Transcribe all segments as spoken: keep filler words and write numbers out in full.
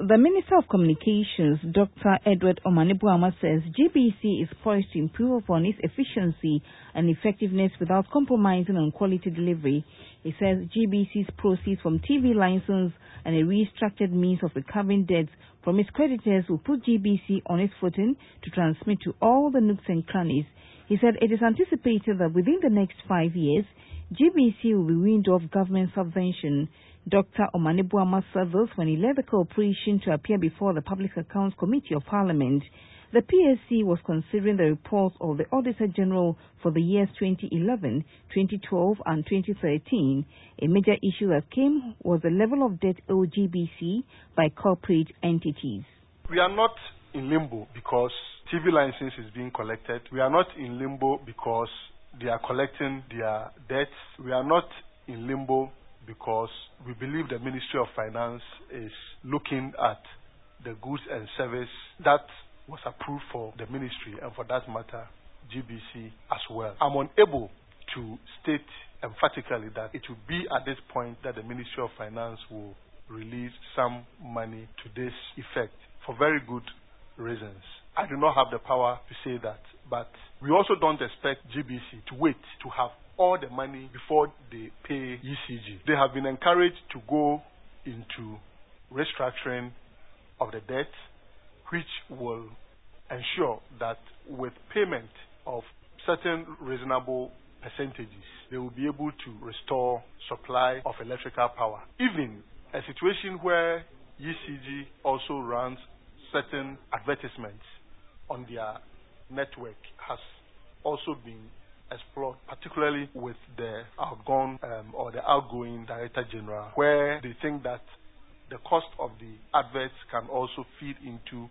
The Minister of Communications, Doctor Edward Omanibuama, says G B C is poised to improve upon its efficiency and effectiveness without compromising on quality delivery. He says G B C's proceeds from T V license and a restructured means of recovering debts from its creditors will put G B C on its footing to transmit to all the nooks and crannies. He said it is anticipated that within the next five years, G B C will be weaned off government subvention. Doctor Omanibuama said this when he led the corporation to appear before the Public Accounts Committee of Parliament. The P S C was considering the reports of the Auditor General for the years twenty eleven, twenty twelve and twenty thirteen. A major issue that came was the level of debt owed G B C by corporate entities. We are not in limbo because T V license is being collected. We are not in limbo because they are collecting their debts. We are not in limbo because we believe the Ministry of Finance is looking at the goods and service that was approved for the ministry and for that matter, G B C as well. I'm unable to state emphatically that it will be at this point that the Ministry of Finance will release some money to this effect for very good reasons. I do not have the power to say that, but we also don't expect G B C to wait to have all the money before they pay E C G. They have been encouraged to go into restructuring of the debt, which will ensure that with payment of certain reasonable percentages, they will be able to restore supply of electrical power. Even a situation where E C G also runs certain advertisements on their network has also been explored, particularly with the outgone um, or the outgoing Director General, where they think that the cost of the adverts can also feed into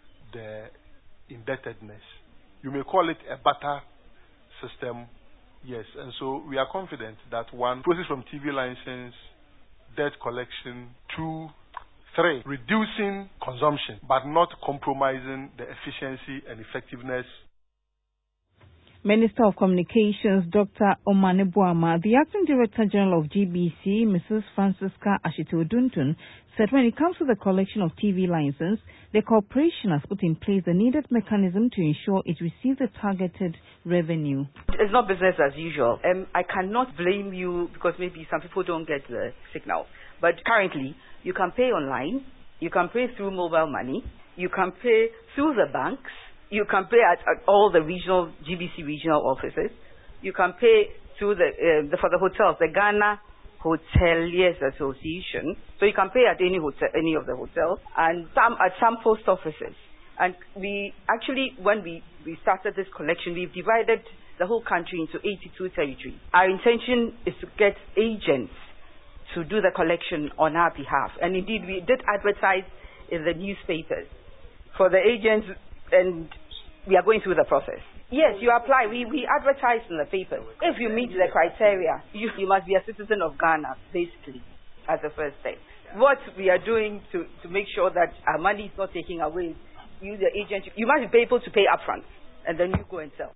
the indebtedness. You may call it a barter system, yes, and so we are confident that one, proceeds from T V license, debt collection, two, three, reducing consumption but not compromising the efficiency and effectiveness. Minister of Communications, Doctor Omanibuama, the Acting Director General of G B C, Missus Francisca Ashito-Duntun, said when it comes to the collection of T V license, the corporation has put in place the needed mechanism to ensure it receives the targeted revenue. It's not business as usual. Um, I cannot blame you because maybe some people don't get the signal. But currently, you can pay online, you can pay through mobile money, you can pay through the banks, you can pay at, at all the regional G B C regional offices. You can pay through the, uh, the for the hotels, the Ghana Hoteliers Association. So you can pay at any hotel, any of the hotels, and some at some post offices. And we actually, when we, we started this collection, we've divided the whole country into eighty-two territories. Our intention is to get agents to do the collection on our behalf. And indeed, we did advertise in the newspapers for the agents, and we are going through the process. Yes, you apply. We, we advertise in the papers. If you meet the criteria, you, you must be a citizen of Ghana, basically, as the first step. What we are doing to, to make sure that our money is not taken away, you, the agent, you must be able to pay upfront, and then you go and sell.